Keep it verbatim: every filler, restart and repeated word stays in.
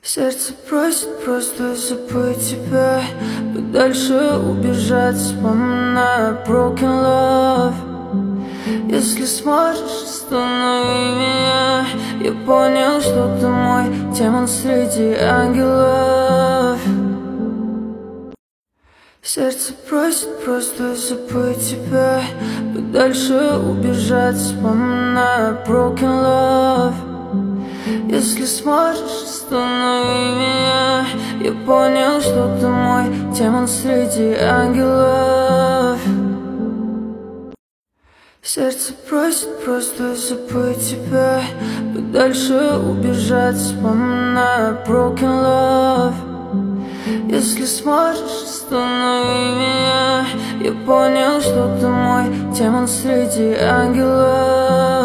Сердце просит просто забыть тебя, подальше убежать, вспоминая broken love. Если сможешь, останови меня. Я понял, что ты мой демон среди ангелов. Сердце просит просто забыть тебя, подальше убежать, вспоминая broken love. Если сможешь, останови меня. Я понял, что ты мой демон среди ангелов. Сердце просит просто забыть тебя, подальше убежать, вспоминая broken love. Если сможешь, останови меня. Я понял, что ты мой демон среди ангелов.